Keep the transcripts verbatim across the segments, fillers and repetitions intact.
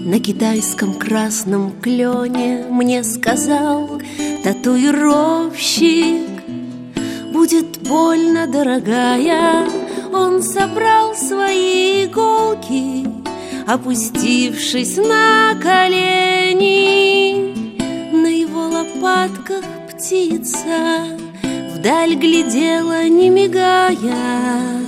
На китайском красном клене мне сказал татуировщик: будет больно, дорогая. Он собрал свои иголки, опустившись на колени. На его лопатках птица вдаль глядела, не мигая.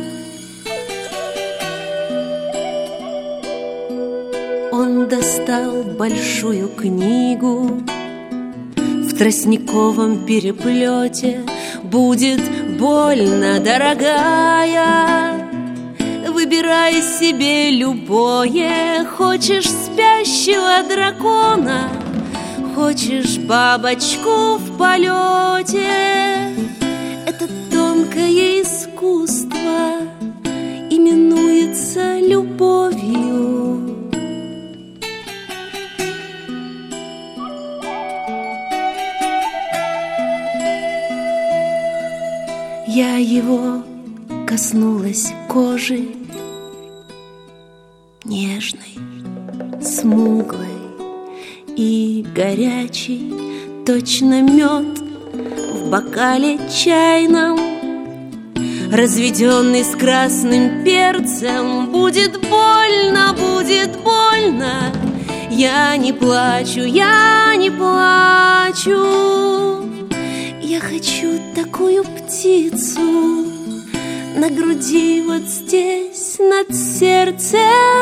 Он достал большую книгу в тростниковом переплете. Будет больно, дорогая. Выбирай себе любое. Хочешь спящего дракона, хочешь бабочку в полете. Это тонкое искусство именуется любовью. Я его коснулась кожи, нежной, смуглой и горячей, точно мед в бокале чайном, разведенный с красным перцем. Будет больно, будет больно. Я не плачу, я не плачу. Я хочу такую птицу на груди, вот здесь, над сердцем.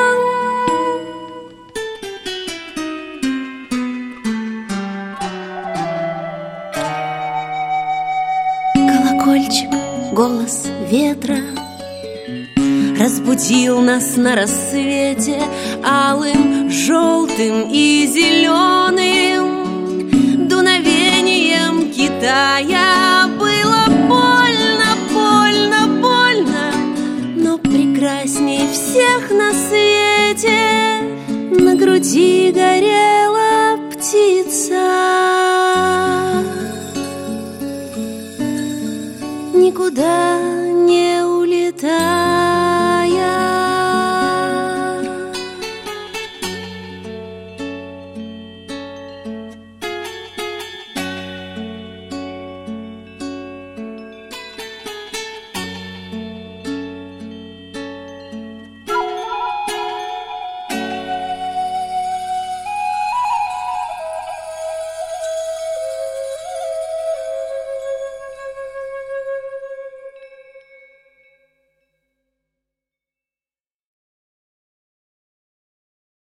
Колокольчик, голос ветра разбудил нас на рассвете алым, желтым и зеленым дуновением Китая. Было больно, больно, больно, но прекрасней всех на свете на груди горела птица. Никуда не